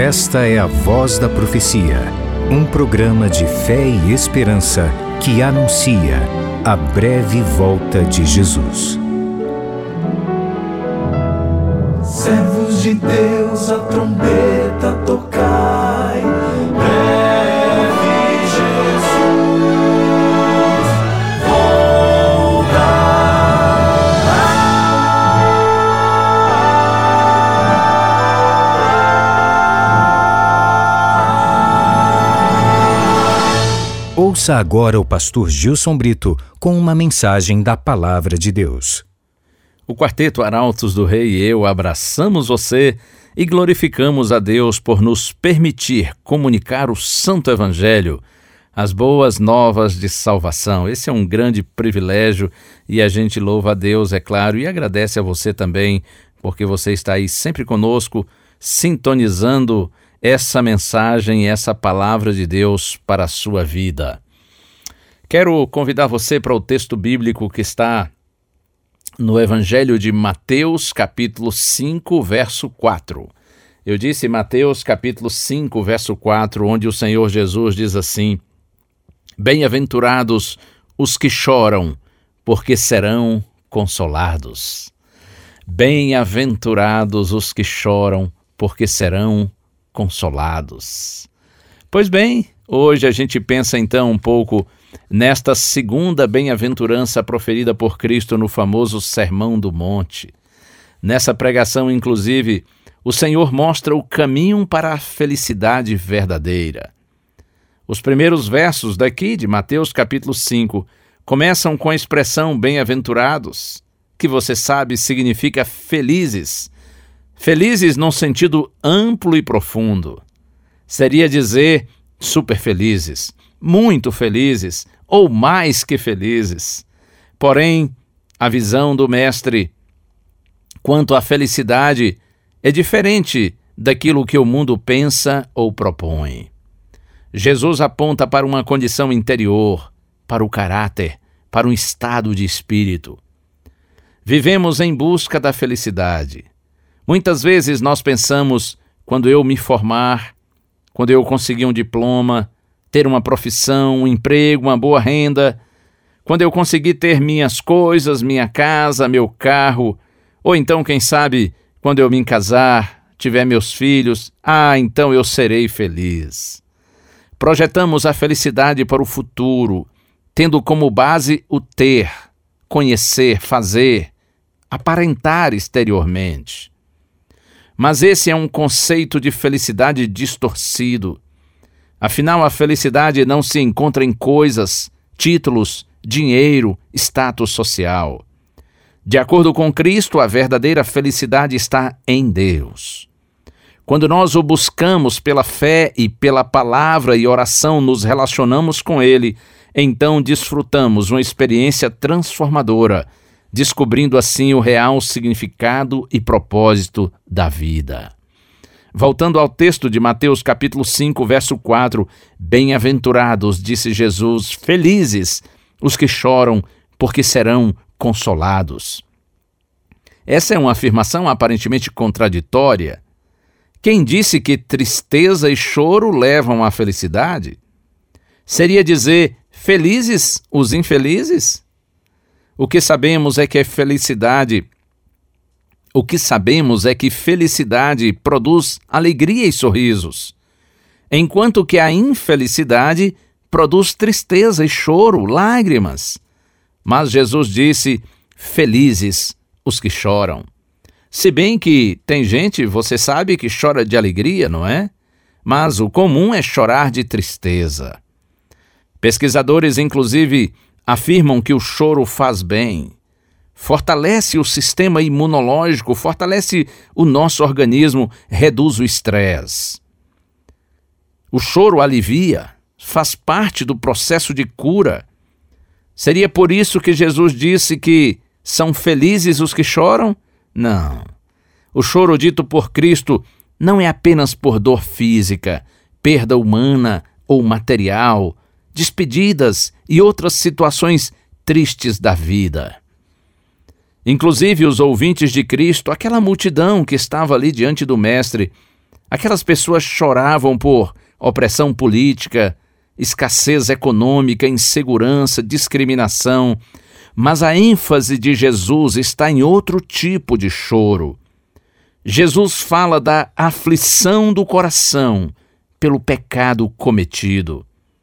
Esta é a Voz da Profecia, um programa de fé e esperança que anuncia a breve volta de Jesus. Servos de Deus, a trombeta tocai, breve Jesus Ouça agora o pastor Gilson Brito com uma mensagem da Palavra de Deus. O Quarteto Arautos do Rei e eu abraçamos você e glorificamos a Deus por nos permitir comunicar o Santo Evangelho, as boas novas de salvação. Esse é um grande privilégio e a gente louva a Deus, é claro, e agradece a você também, porque você está aí sempre conosco, sintonizando essa mensagem, essa palavra de Deus para a sua vida. Quero convidar você para o texto bíblico que está no Evangelho de Mateus, capítulo 5, verso 4. Eu disse Mateus, capítulo 5, verso 4, onde o Senhor Jesus diz assim: Bem-aventurados os que choram, porque serão consolados. Bem-aventurados os que choram, porque serão consolados. Pois bem, hoje a gente pensa então um pouco nesta segunda bem-aventurança proferida por Cristo no famoso Sermão do Monte. Nessa pregação, inclusive, o Senhor mostra o caminho para a felicidade verdadeira. Os primeiros versos daqui de Mateus capítulo 5 começam com a expressão bem-aventurados, que você sabe significa felizes. Felizes num sentido amplo e profundo. Seria dizer super felizes, muito felizes ou mais que felizes. Porém, a visão do Mestre quanto à felicidade é diferente daquilo que o mundo pensa ou propõe. Jesus aponta para uma condição interior, para o caráter, para um estado de espírito. Vivemos em busca da felicidade. Muitas vezes nós pensamos, quando eu me formar, quando eu conseguir um diploma, ter uma profissão, um emprego, uma boa renda, quando eu conseguir ter minhas coisas, minha casa, meu carro, ou então, quem sabe, quando eu me casar, tiver meus filhos, então eu serei feliz. Projetamos a felicidade para o futuro, tendo como base o ter, conhecer, fazer, aparentar exteriormente. Mas esse é um conceito de felicidade distorcido. Afinal, a felicidade não se encontra em coisas, títulos, dinheiro, status social. De acordo com Cristo, a verdadeira felicidade está em Deus. Quando nós o buscamos pela fé e pela palavra e oração, nos relacionamos com Ele, então desfrutamos uma experiência transformadora, descobrindo assim o real significado e propósito da vida. Voltando ao texto de Mateus capítulo 5, verso 4, Bem-aventurados, disse Jesus, felizes os que choram, porque serão consolados. Essa é uma afirmação aparentemente contraditória. Quem disse que tristeza e choro levam à felicidade? Seria dizer, felizes os infelizes? O que sabemos é que felicidade produz alegria e sorrisos, enquanto que a infelicidade produz tristeza e choro, lágrimas. Mas Jesus disse, felizes os que choram. Se bem que tem gente, você sabe, que chora de alegria, não é? Mas o comum é chorar de tristeza. Pesquisadores, inclusive, afirmam que o choro faz bem, fortalece o sistema imunológico, fortalece o nosso organismo, reduz o estresse. O choro alivia, faz parte do processo de cura. Seria por isso que Jesus disse que são felizes os que choram? Não. O choro dito por Cristo não é apenas por dor física, perda humana ou material, despedidas e outras situações tristes da vida. Inclusive os ouvintes de Cristo, aquela multidão que estava ali diante do Mestre, Aquelas pessoas choravam por opressão política, escassez econômica, insegurança, discriminação, mas a ênfase de Jesus está em outro tipo de choro. Jesus fala da aflição do coração pelo pecado cometido.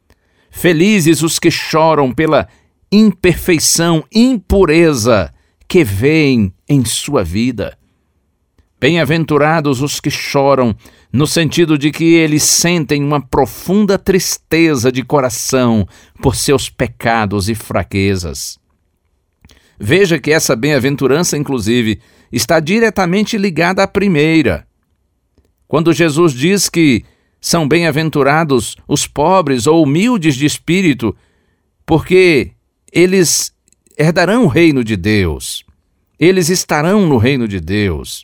Felizes os que choram pela imperfeição, impureza que veem em sua vida. Bem-aventurados os que choram, no sentido de que eles sentem uma profunda tristeza de coração por seus pecados e fraquezas. Veja que essa bem-aventurança, inclusive, está diretamente ligada à primeira. Quando Jesus diz que são bem-aventurados os pobres ou humildes de espírito, porque eles herdarão o reino de Deus, eles estarão no reino de Deus.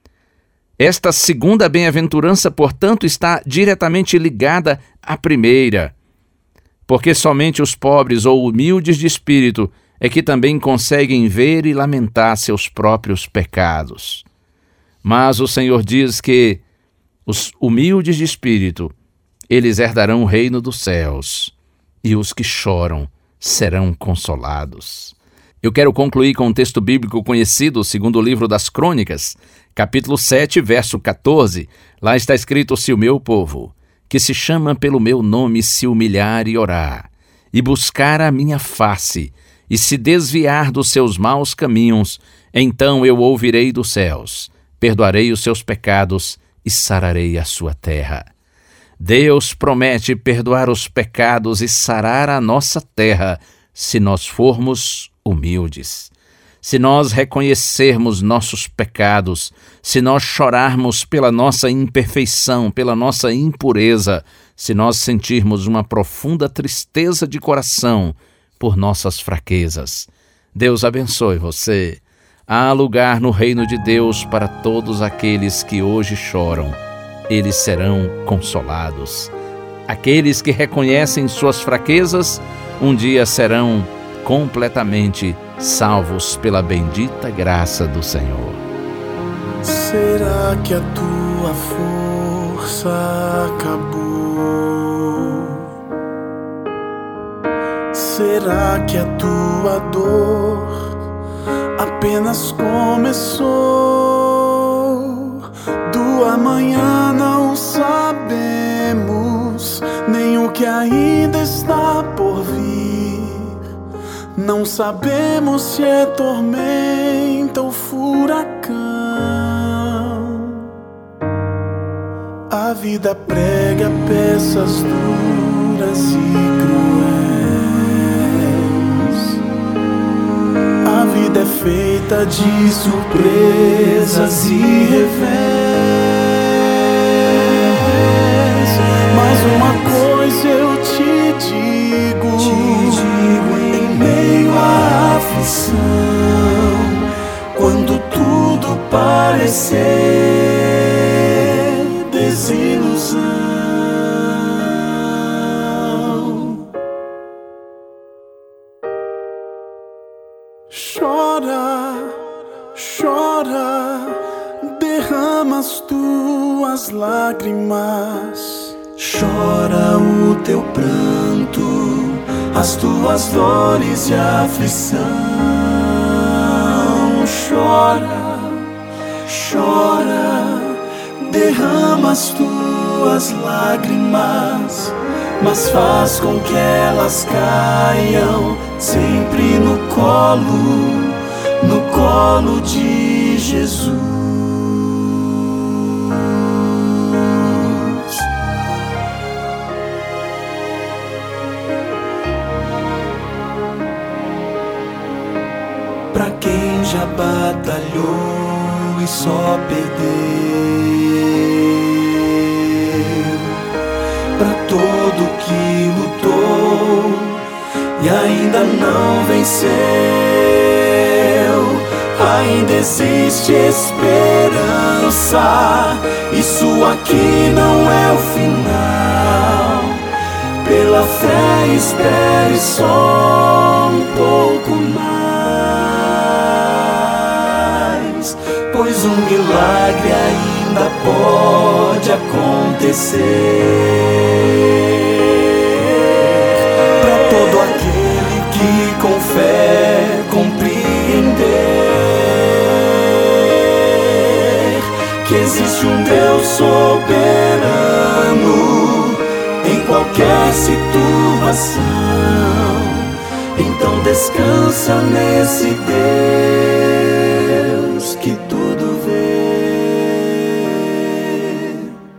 Esta segunda bem-aventurança, portanto, está diretamente ligada à primeira, porque somente os pobres ou humildes de espírito é que também conseguem ver e lamentar seus próprios pecados. Mas o Senhor diz que os humildes de espírito, eles herdarão o reino dos céus, e os que choram serão consolados. Eu quero concluir com um texto bíblico conhecido, segundo o livro das Crônicas, capítulo 7, verso 14. Lá está escrito: se o meu povo, que se chama pelo meu nome, se humilhar e orar, e buscar a minha face, e se desviar dos seus maus caminhos, então eu ouvirei dos céus, perdoarei os seus pecados e sararei a sua terra. Deus promete perdoar os pecados e sarar a nossa terra se nós formos humildes. Se nós reconhecermos nossos pecados, se nós chorarmos pela nossa imperfeição, pela nossa impureza, se nós sentirmos uma profunda tristeza de coração por nossas fraquezas. Deus abençoe você. Há lugar no reino de Deus para todos aqueles que hoje choram. Eles serão consolados. Aqueles que reconhecem suas fraquezas, um dia serão completamente salvos pela bendita graça do Senhor. Será que a tua força acabou? Será que a tua dor apenas começou? Do amanhã não sabemos, nem o que ainda está por vir. Não sabemos se é tormenta ou furacão. A vida prega peças duras e cruéis. A vida é feita de surpresas e revés. Mas uma coisa eu te digo, em meio à aflição, quando tudo parecer desilusão, chora, chora, derrama as tuas lágrimas, chora o teu pranto, as tuas dores e aflição. Chora, chora, derrama as tuas lágrimas, mas faz com que elas caiam sempre no colo de Jesus. Pra quem já batalhou e só perdeu, pra todo que lutou e ainda não venceu, ainda existe esperança. Isso aqui não é o final. Pela fé espere só um pouco mais, pois um milagre ainda ainda pode acontecer. Para todo aquele que com fé compreender que existe um Deus soberano em qualquer situação, então descansa nesse Deus que tudo vê.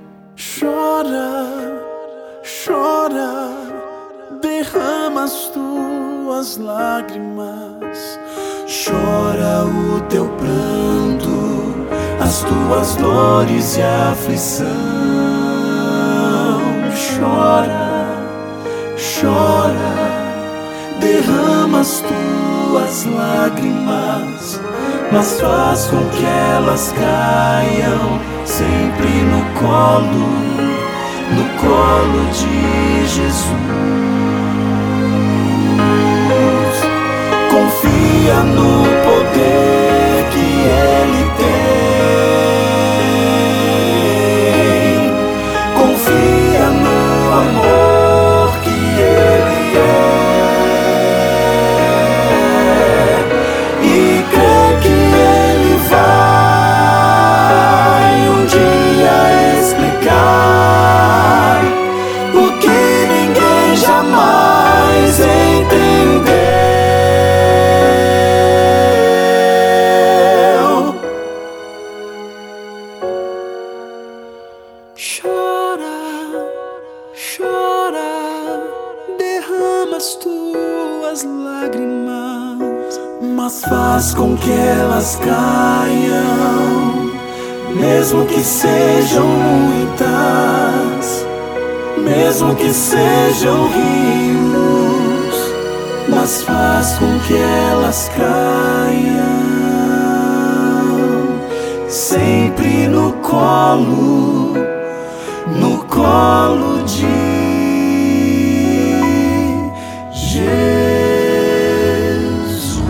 Chora, chora, derrama as tuas lágrimas, chora o teu pranto, as tuas dores e aflição. Chora, chora, derrama as tuas lágrimas, mas faz com que elas caiam sempre no colo de Jesus. Confia no poder que Ele tem, confia no amor que Ele é, e crê que Ele vai um dia explicar o que ninguém jamais entendeu. Chora, chora, derrama as tuas lágrimas, mas faz com que elas caiam, mesmo que sejam muitas, mesmo que sejam rios, mas faz com que elas caiam sempre no colo de Jesus.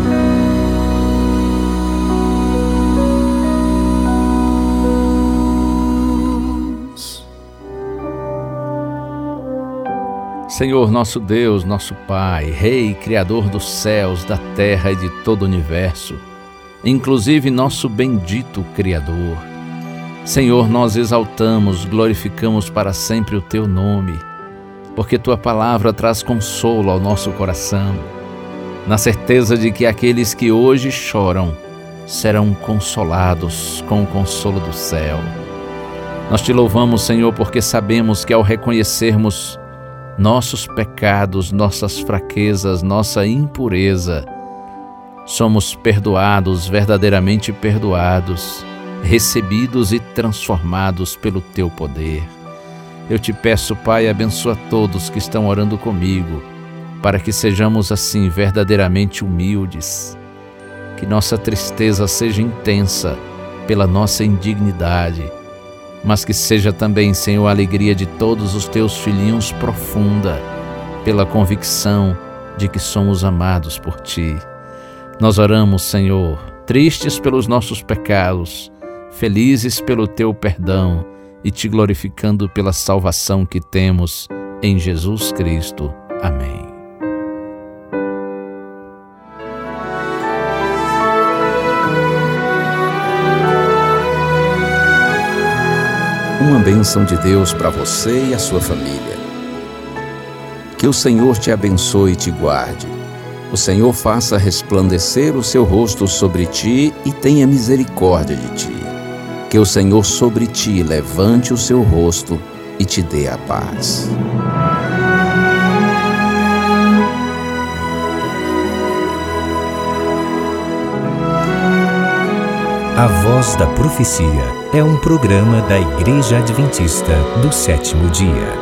Senhor, nosso Deus, nosso Pai, Rei, Criador dos céus, da terra e de todo o universo, inclusive nosso bendito Criador. Senhor, nós exaltamos, glorificamos para sempre o Teu nome, porque Tua palavra traz consolo ao nosso coração, na certeza de que aqueles que hoje choram serão consolados com o consolo do céu. Nós Te louvamos, Senhor, porque sabemos que ao reconhecermos nossos pecados, nossas fraquezas, nossa impureza, somos perdoados, verdadeiramente perdoados, recebidos e transformados pelo Teu poder. Eu Te peço, Pai, abençoa todos que estão orando comigo, para que sejamos assim verdadeiramente humildes, que nossa tristeza seja intensa pela nossa indignidade, mas que seja também, Senhor, a alegria de todos os Teus filhinhos profunda, pela convicção de que somos amados por Ti. Nós oramos, Senhor, tristes pelos nossos pecados, felizes pelo Teu perdão e Te glorificando pela salvação que temos em Jesus Cristo. Amém. Uma bênção de Deus para você e a sua família. Que o Senhor te abençoe e te guarde. O Senhor faça resplandecer o seu rosto sobre ti e tenha misericórdia de ti. Que o Senhor sobre ti levante o seu rosto e te dê a paz. A Voz da Profecia é um programa da Igreja Adventista do Sétimo Dia.